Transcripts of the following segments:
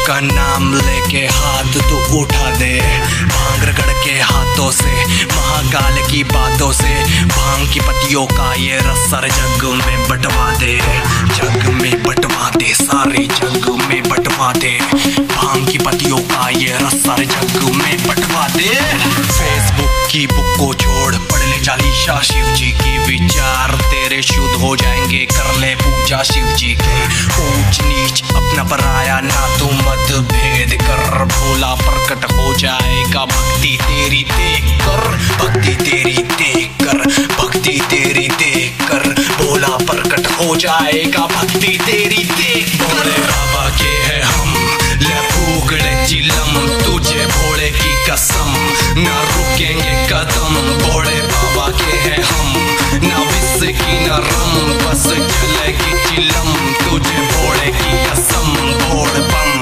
का नाम लेके हाथ तू उठा दे। भांग रगड़ के हाथों से, महाकाल की बातों से, भांग की पत्तियों का ये रसर जग में बंटवा दे। जग में बंटवा दे, सारे जग में बंटवा दे। भांग की पत्तियों का ये रसर जग में बंटवा दे। फेसबुक की बुक को छोड़, पढ़ ले चालीसा शिव जी की, विचार तेरे शुद्ध हो जाएंगे। कर ले पूजा शिव जी के। ऊंच नीच अपना पराया ना तू मत भेद कर, भोला प्रकट हो जाएगा भक्ति तेरी देख कर। भक्ति तेरी देख कर, भक्ति तेरी देख कर, भोला प्रकट हो जाएगा भक्ति तेरी देख कर। भोले बाबा के है हम, ले फूक ले चिलम, तुझे भोले की कसम ना रुकेंगे कदम। भोले बाबा के है हम, ना विस्की ना रम, बस चलेगी चिलम, तुझे भोले की कसम। भोल बम।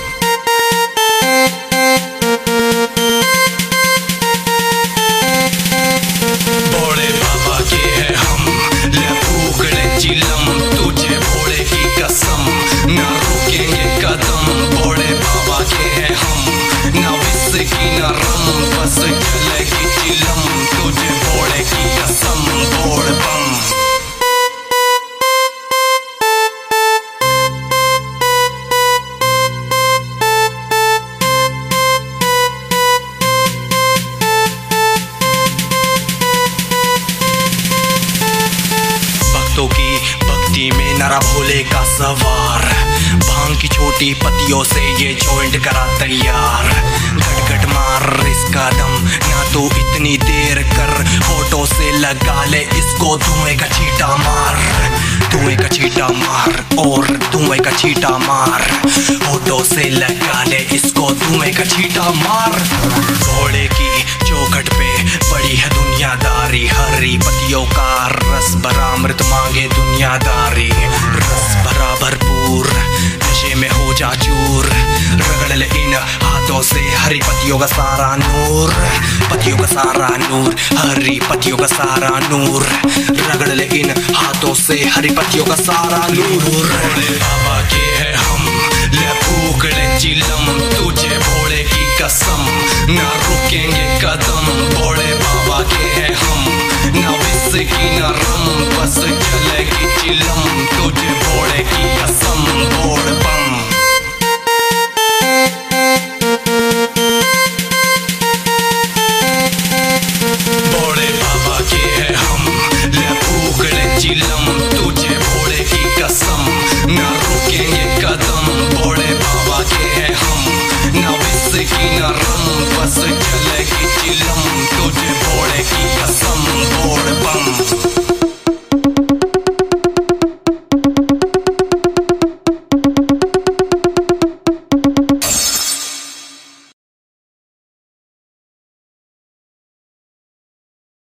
भोले बाबा के है हम, ले फूक ले चिलम, तुझे भोले की कसम ना रुकेंगे कदम। भोले बाबा के है हम, ना विस्की ना रम, बस चलेगी चिलम, तुझे भोले की कसम। भोल बम। भक्तों की भक्ति में नरा भोले का सवार, भांग की छोटी पत्तियों से ये जॉइंट करा तैयार। गट गट मार इसका दम, ना तो इतनी देर कर, होठों से लगा ले इसको धुएं का छींटा मार। धुएं का छींटा मार और धुएं का छींटा मार, होठों से लगा ले इसको धुएं का छींटा मार। घोड़े की चौखट पे पड़ी है दुनियादारी, हरी पत्तियों का रस भरा अमृत मांगे दुनियादारी। रस भरा भरपूर, नशे में हो जा चूर, रगड़ ले इन हाथों से हरी पत्तियों का सारा नूर। पत्तियों का सारा नूर, हरी पत्तियों का सारा नूर, रगड़ ले इन हाथों से हरी पत्तियों का सारा नूर। भोले बाबा के है हम, ले फूक ले चिलम, तुझे भोले की कसम ना रुकेंगे कदम। भोले बाबा के है हम, ना विस्की ना रम, बस चलेगी चिलम, तुझे भोले की कसम।